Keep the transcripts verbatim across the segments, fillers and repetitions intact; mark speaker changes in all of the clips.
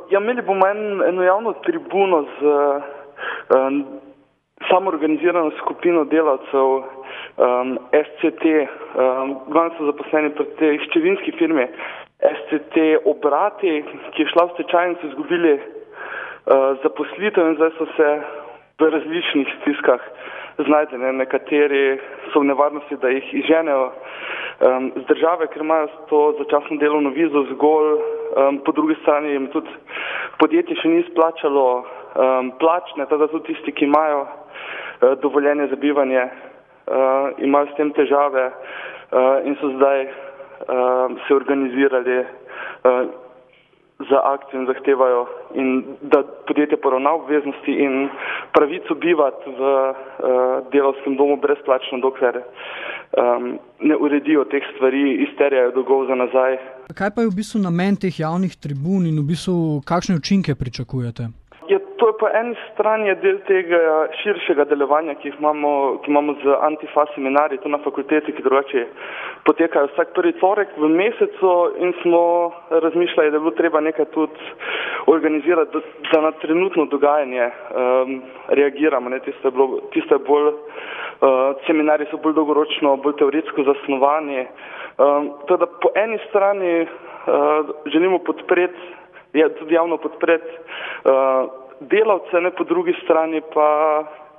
Speaker 1: ja, imeli bomo en, eno javno tribuno z um, samoorganizirano skupino delavcev um, S C T, um, glavno so zaposleni pri tej ščevinski firmi S C T Obrati, ki je šla v stečaj in so izgubili uh, zaposlitev in zdaj so se v različnih stiskah znajdene. Nekateri so v nevarnosti, da jih izženejo um, z države, ker imajo to začasno delovno vizo zgolj. Um, po drugi strani jim tudi podjetje še ni izplačalo um, plačne, teda tudi tisti, ki imajo uh, dovoljenje za bivanje, uh, imajo s tem težave uh, in so zdaj uh, se organizirali uh, za akcijo in zahtevajo, in da podjetje poravna obveznosti in pravico bivati v uh, delavskem domu brezplačno, dokler um, ne uredijo teh stvari, izterjajo dolgov za nazaj.
Speaker 2: Kaj pa je v bistvu namen teh javnih tribun in v bistvu kakšne učinke pričakujete?
Speaker 1: Ja, to je po eni strani del tega širšega delovanja, ki, imamo, ki imamo z Antifa seminarji tu na fakulteti, ki drugače potekajo vsak prvi torek v mesecu, in smo razmišljali, da je bilo treba nekaj tudi organizirati, da na trenutno dogajanje um, reagiramo. Ne? Tisto je bilo, tisto je bolj, uh, seminarji so bolj dolgoročno, bolj teoretsko zasnovani. Um, teda po eni strani uh, želimo podpreti, je tudi javno podpreti uh, delavce, ne, po drugi strani pa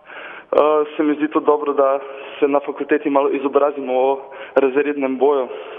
Speaker 1: uh, se mi zdi to dobro, da se na fakulteti malo izobrazimo o razrednem boju.